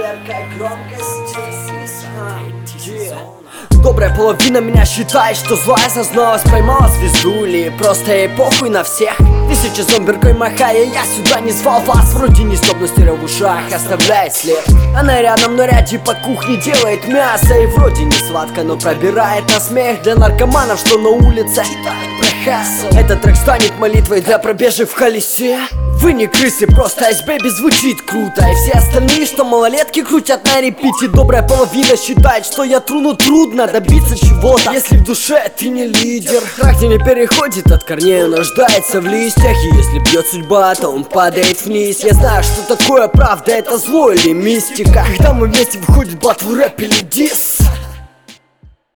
проверкой громкости. Добрая половина меня считает, что злая созналась, поймала звезду или просто ей похуй на всех. Тысяча зомберкой махая, я сюда не звал вас. Вроде не стоп, но стерео в ушах оставляет след. Она рядом, но ряди по кухне делает мясо. И вроде не сладко, но пробирает на смех. Для наркоманов, что на улице этот трек станет молитвой для пробежек в колесе. Вы не крысы, просто Ice Baby звучит круто. И все остальные, что малолетки, крутят на репите. Добрая половина считает, что я тру, но трудно добиться чего-то, если в душе ты не лидер. Трак не переходит от корней, он рождается в листьях. И если бьет судьба, то он падает вниз. Я знаю, что такое правда, это зло или мистика. Когда мы вместе выходит батл, рэп или дисс.